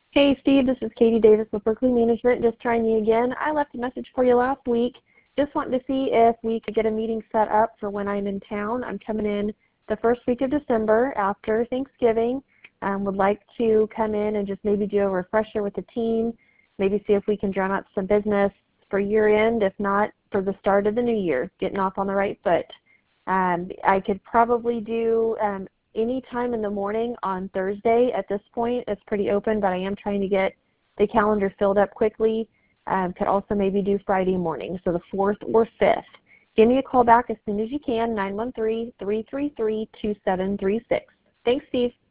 Hey Steve, this is Katie Davis with Berkeley Management. Just trying you again. I left a message for you last week. Just wanting to see if we could get a meeting set up for when I'm in town. I'm coming in the first week of December after Thanksgiving. Would like to come in and just maybe do a refresher with the team, maybe see if we can drum up some business for year end, if not for the start of the new year, getting off on the right foot. I could probably do any time in the morning on Thursday. At this point, it's pretty open, but I am trying to get the calendar filled up quickly. Could also maybe do Friday morning, so the 4th or 5th. Give me a call back as soon as you can, 913-333-2736. Thanks, Steve.